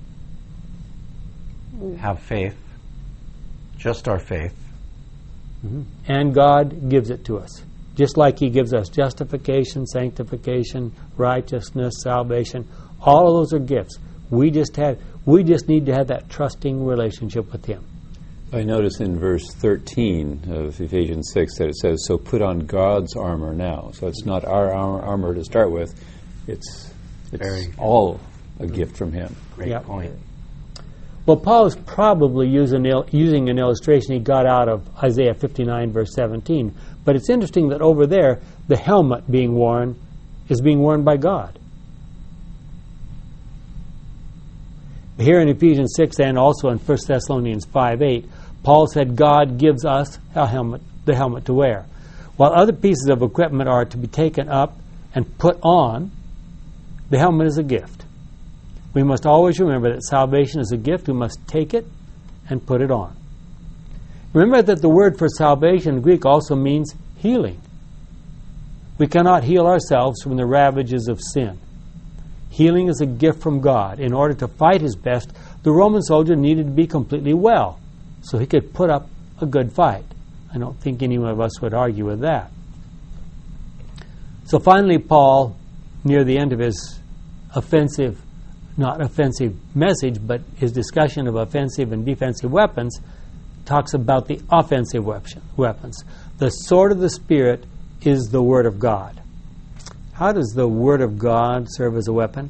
Have faith. Just our faith. And God gives it to us. Just like He gives us justification, sanctification, righteousness, salvation. All of those are gifts. We just need to have that trusting relationship with Him. I notice in verse 13 of Ephesians 6 that it says, so put on God's armor now. So it's not our armor to start with. It's all a gift from Him. Great point. Well, Paul is probably using an illustration he got out of Isaiah 59 verse 17. But it's interesting that over there, the helmet is being worn by God. Here in Ephesians 6 and also in 1 Thessalonians 5:8, Paul said God gives us the helmet to wear. While other pieces of equipment are to be taken up and put on, the helmet is a gift. We must always remember that salvation is a gift. We must take it and put it on. Remember that the word for salvation in Greek also means healing. We cannot heal ourselves from the ravages of sin. Healing is a gift from God. In order to fight his best, the Roman soldier needed to be completely well so he could put up a good fight. I don't think any one of us would argue with that. So finally, Paul, near the end of his not offensive message, but his discussion of offensive and defensive weapons, talks about the offensive weapons. The sword of the Spirit is the Word of God. How does the Word of God serve as a weapon?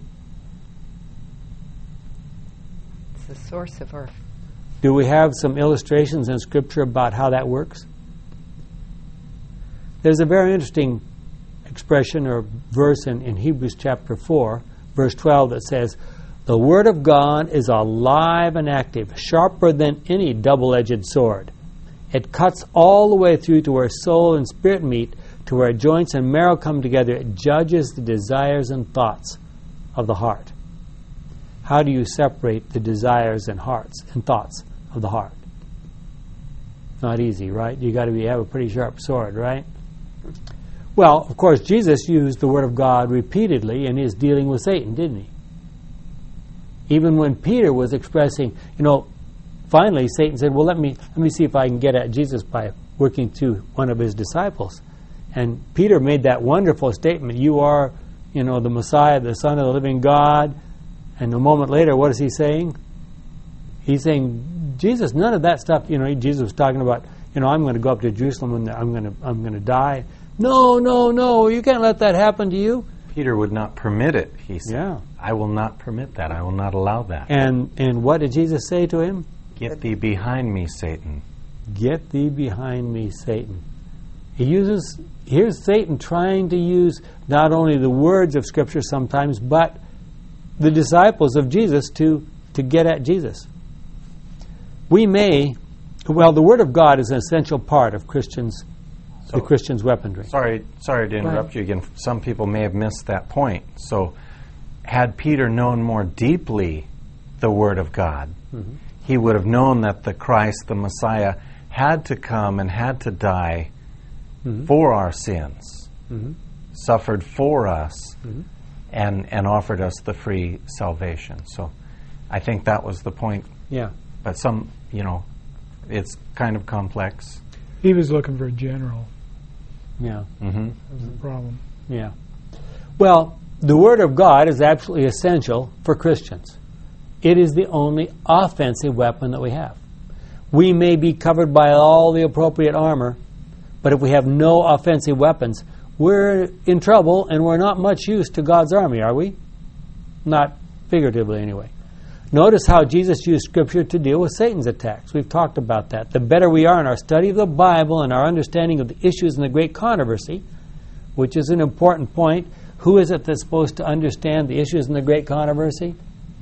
It's the source of our... Do we have some illustrations in Scripture about how that works? There's a very interesting expression or verse in Hebrews chapter 4, verse 12 that says, the Word of God is alive and active, sharper than any double-edged sword. It cuts all the way through to where soul and spirit meet, to where joints and marrow come together. It judges the desires and thoughts of the heart. How do you separate the desires and thoughts of the heart? Not easy, right? You got to have a pretty sharp sword, right? Well, of course, Jesus used the Word of God repeatedly in his dealing with Satan, didn't he? Even when Peter was expressing, finally Satan said, well, let me see if I can get at Jesus by working through one of his disciples. And Peter made that wonderful statement, you are, the Messiah, the Son of the living God. And a moment later, what is he saying? He's saying, Jesus, none of that stuff. Jesus was talking about, I'm going to go up to Jerusalem and I'm going to die. No, you can't let that happen to you. Peter would not permit it. He said, Yeah. I will not permit that. I will not allow that. And what did Jesus say to him? Get thee behind me, Satan. Get thee behind me, Satan. Here's Satan trying to use not only the words of Scripture sometimes, but the disciples of Jesus to get at Jesus. The Word of God is an essential part of the Christian's weaponry. Sorry to interrupt you again. Some people may have missed that point. So, had Peter known more deeply the Word of God, he would have known that the Christ, the Messiah, had to come and had to die for our sins, suffered for us, and offered us the free salvation. So, I think that was the point. Yeah. But it's kind of complex. He was looking for a general. Yeah. Mm-hmm. That was the problem. Yeah. Well, the Word of God is absolutely essential for Christians. It is the only offensive weapon that we have. We may be covered by all the appropriate armor, but if we have no offensive weapons, we're in trouble and we're not much use to God's army, are we? Not figuratively, anyway. Notice how Jesus used Scripture to deal with Satan's attacks. We've talked about that. The better we are in our study of the Bible and our understanding of the issues in the great controversy, which is an important point, who is it that's supposed to understand the issues in the great controversy?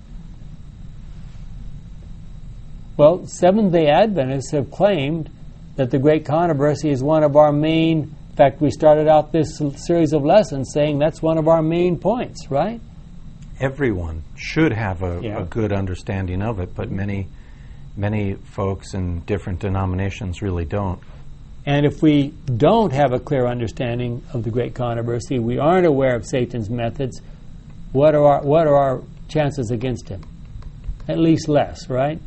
Well, Seventh-day Adventists have claimed that the great controversy is one of our main... In fact, we started out this series of lessons saying that's one of our main points, right? Everyone should have a good understanding of it, but many folks in different denominations really don't. And if we don't have a clear understanding of the great controversy, we aren't aware of Satan's methods, what are our chances against him? At least less, right?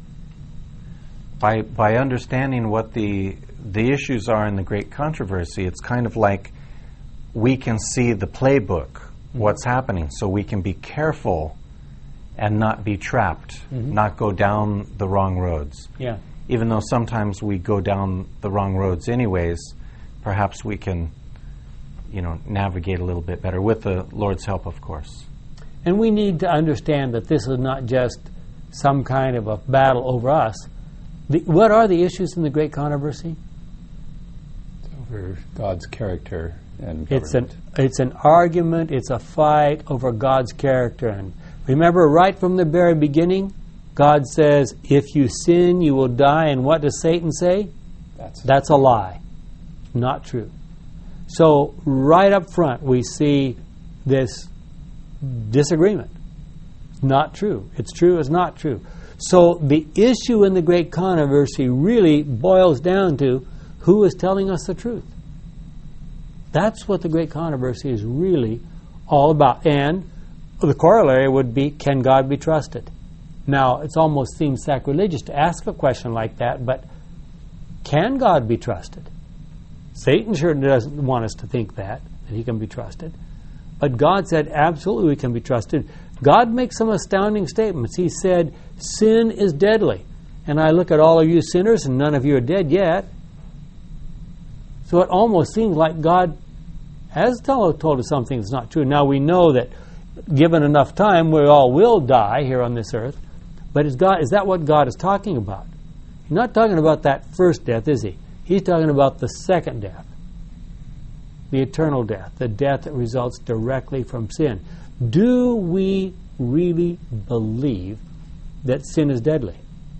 By understanding what the issues are in the great controversy, it's kind of like we can see the playbook, what's happening, so we can be careful and not be trapped, not go down the wrong roads. Yeah. Even though sometimes we go down the wrong roads anyways, perhaps we can, navigate a little bit better with the Lord's help, of course. And we need to understand that this is not just some kind of a battle over us. What are the issues in the great controversy? It's over God's character and government. It's an argument, it's a fight over God's character. And remember, right from the very beginning, God says, if you sin, you will die. And what does Satan say? That's a lie. Not true. So right up front, we see this disagreement. Not true. It's true, it's not true. So the issue in the great controversy really boils down to who is telling us the truth. That's what the great controversy is really all about. And the corollary would be, can God be trusted? Now, it almost seems sacrilegious to ask a question like that, but can God be trusted? Satan sure doesn't want us to think that he can be trusted. But God said absolutely we can be trusted. God makes some astounding statements. He said, sin is deadly. And I look at all of you sinners, and none of you are dead yet. So it almost seems like God has told us something that's not true. Now we know that given enough time, we all will die here on this earth. But is that what God is talking about? He's not talking about that first death, is he? He's talking about the second death, the eternal death, the death that results directly from sin. Do we really believe that sin is deadly?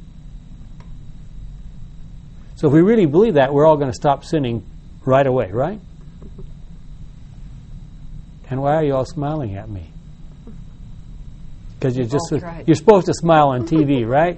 So if we really believe that, we're all going to stop sinning right away, right? And why are you all smiling at me? Because you're supposed to smile on TV, right?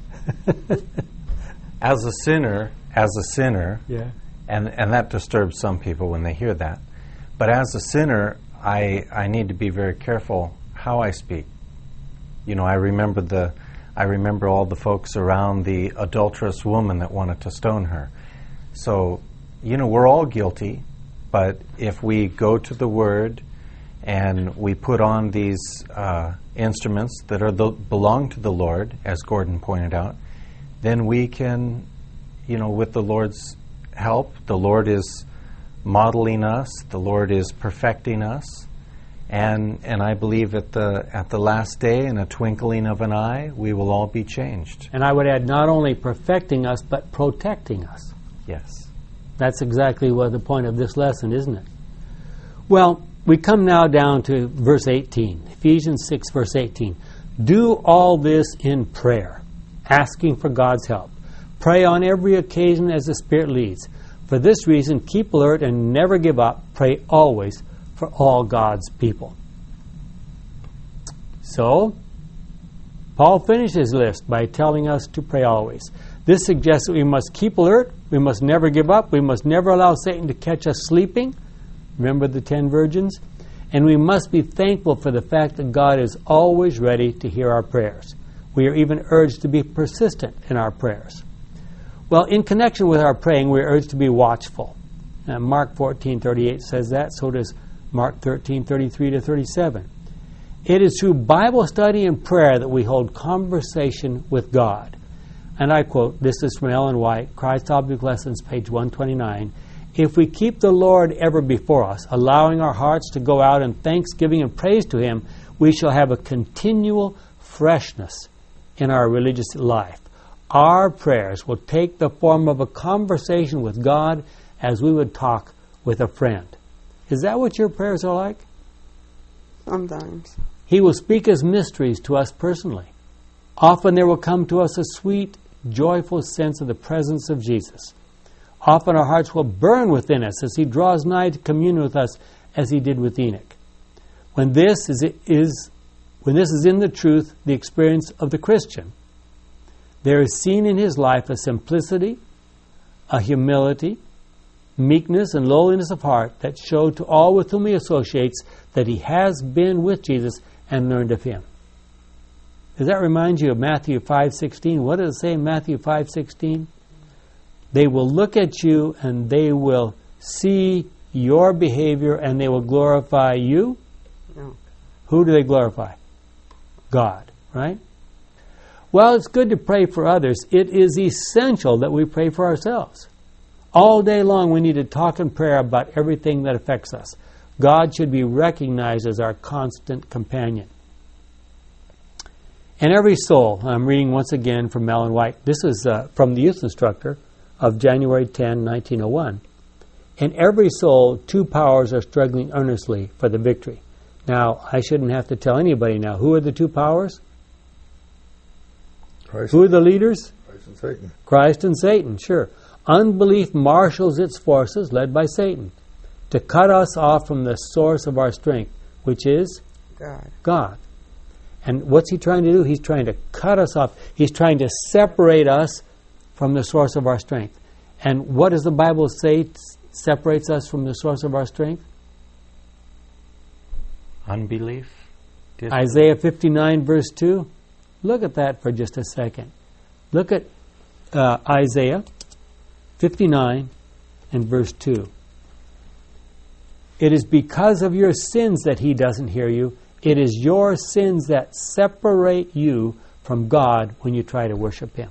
As a sinner, yeah. and that disturbs some people when they hear that. But as a sinner, I need to be very careful how I speak. I remember all the folks around the adulterous woman that wanted to stone her. So, we're all guilty, but if we go to the Word and we put on these instruments that belong to the Lord, as Gordon pointed out, then we can, with the Lord's help, the Lord is modeling us, the Lord is perfecting us, and I believe at the last day, in a twinkling of an eye, we will all be changed. And I would add, not only perfecting us, but protecting us. Yes. That's exactly what the point of this lesson, isn't it? Well, we come now down to verse 18, Ephesians 6, verse 18. Do all this in prayer, asking for God's help. Pray on every occasion as the Spirit leads. For this reason, keep alert and never give up. Pray always for all God's people. So, Paul finished his list by telling us to pray always. This suggests that we must keep alert, we must never give up, we must never allow Satan to catch us sleeping. Remember the 10 virgins? And we must be thankful for the fact that God is always ready to hear our prayers. We are even urged to be persistent in our prayers. Well, in connection with our praying, we are urged to be watchful. Mark 14:38 says that, so does Mark 13:33 to 37. It is through Bible study and prayer that we hold conversation with God. And I quote, this is from Ellen White, Christ Object Lessons, page 129. If we keep the Lord ever before us, allowing our hearts to go out in thanksgiving and praise to Him, we shall have a continual freshness in our religious life. Our prayers will take the form of a conversation with God as we would talk with a friend. Is that what your prayers are like? Sometimes. He will speak His mysteries to us personally. Often there will come to us a sweet, joyful sense of the presence of Jesus. Often our hearts will burn within us as He draws nigh to commune with us as He did with Enoch. When this is in the truth the experience of the Christian, there is seen in his life a simplicity, a humility, meekness, and lowliness of heart that show to all with whom he associates that he has been with Jesus and learned of Him. Does that remind you of Matthew 5:16? What does it say in Matthew 5:16? They will look at you and they will see your behavior and they will glorify you. No. Who do they glorify? God, right? Well, it's good to pray for others. It is essential that we pray for ourselves. All day long we need to talk in prayer about everything that affects us. God should be recognized as our constant companion. And every soul, I'm reading once again from Ellen White. This is from the Youth Instructor of January 10, 1901. In every soul, two powers are struggling earnestly for the victory. Now, I shouldn't have to tell anybody now. Who are the two powers? Christ. Who are the leaders? Christ and Satan. Christ and Satan, sure. Unbelief marshals its forces, led by Satan, to cut us off from the source of our strength, which is God. And what's he trying to do? He's trying to cut us off. He's trying to separate us from the source of our strength. And what does the Bible say separates us from the source of our strength? Unbelief. Isaiah 59, verse 2. Look at that for just a second. Look at Isaiah 59 and verse 2. It is because of your sins that He doesn't hear you. It is your sins that separate you from God when you try to worship Him.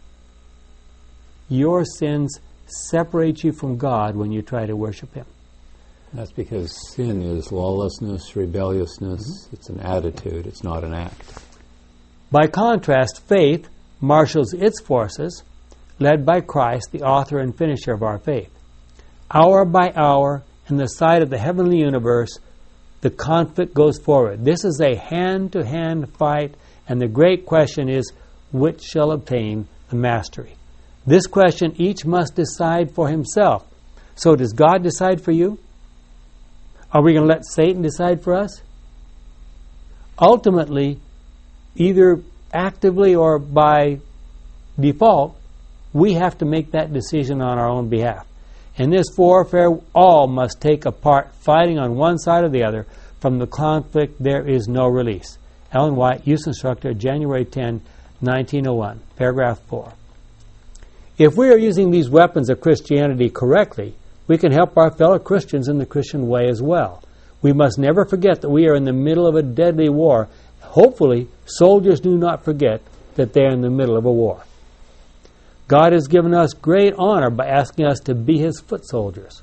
Your sins separate you from God when you try to worship Him. That's because sin is lawlessness, rebelliousness. It's an attitude. It's not an act. By contrast, faith marshals its forces, led by Christ, the author and finisher of our faith. Hour by hour, in the sight of the heavenly universe, the conflict goes forward. This is a hand-to-hand fight, and the great question is, which shall obtain the mastery? This question each must decide for himself. So does God decide for you? Are we going to let Satan decide for us? Ultimately, either actively or by default, we have to make that decision on our own behalf. In this warfare, all must take a part, fighting on one side or the other. From the conflict, there is no release. Ellen White, Youth Instructor, January 10, 1901, paragraph 4. If we are using these weapons of Christianity correctly, we can help our fellow Christians in the Christian way as well. We must never forget that we are in the middle of a deadly war. Hopefully, soldiers do not forget that they are in the middle of a war. God has given us great honor by asking us to be His foot soldiers.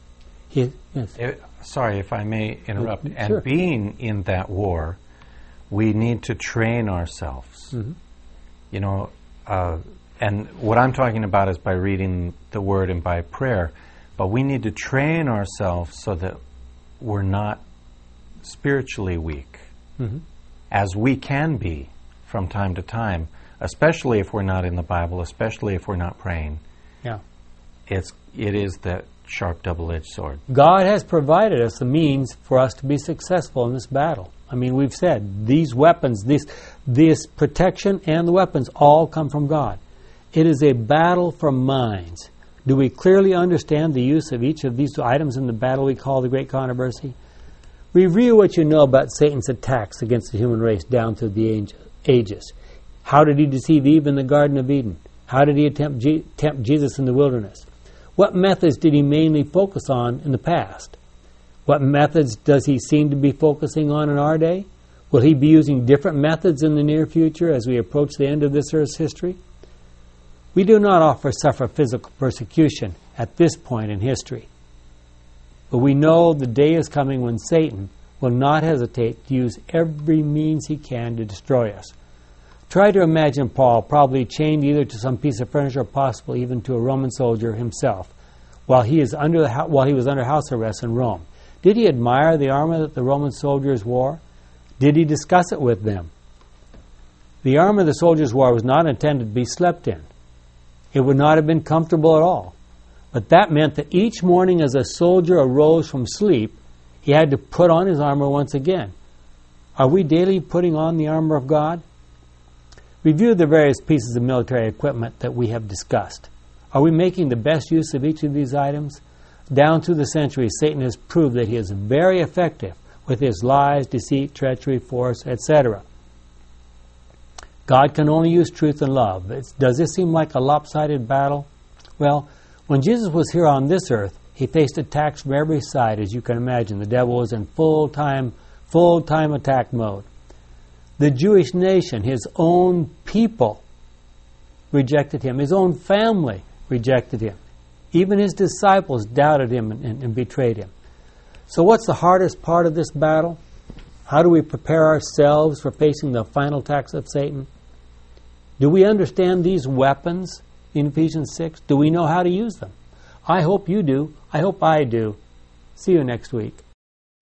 Sorry if I may interrupt. Sure. And being in that war, we need to train ourselves. Mm-hmm. You know, and what I'm talking about is by reading the Word and by prayer. But we need to train ourselves so that we're not spiritually weak, as we can be from time to time, especially if we're not in the Bible, especially if we're not praying. Yeah. It is that sharp double-edged sword. God has provided us the means for us to be successful in this battle. I mean, we've said these weapons, this protection and the weapons all come from God. It is a battle for minds. Do we clearly understand the use of each of these items in the battle we call the Great Controversy? Review what you know about Satan's attacks against the human race down through the ages. How did he deceive Eve in the Garden of Eden? How did he tempt Jesus in the wilderness? What methods did he mainly focus on in the past? What methods does he seem to be focusing on in our day? Will he be using different methods in the near future as we approach the end of this earth's history? We do not suffer physical persecution at this point in history. But we know the day is coming when Satan will not hesitate to use every means he can to destroy us. Try to imagine Paul probably chained either to some piece of furniture or possibly even to a Roman soldier himself while he was under house arrest in Rome. Did he admire the armor that the Roman soldiers wore? Did he discuss it with them? The armor the soldiers wore was not intended to be slept in. It would not have been comfortable at all. But that meant that each morning as a soldier arose from sleep, he had to put on his armor once again. Are we daily putting on the armor of God? Review the various pieces of military equipment that we have discussed. Are we making the best use of each of these items? Down through the centuries, Satan has proved that he is very effective with his lies, deceit, treachery, force, etc. God can only use truth and love. Does this seem like a lopsided battle? Well, when Jesus was here on this earth, he faced attacks from every side, as you can imagine. The devil was in full-time attack mode. The Jewish nation, his own people, rejected him. His own family rejected him. Even his disciples doubted him and betrayed him. So what's the hardest part of this battle? How do we prepare ourselves for facing the final attacks of Satan? Do we understand these weapons in Ephesians 6? Do we know how to use them? I hope you do. I hope I do. See you next week.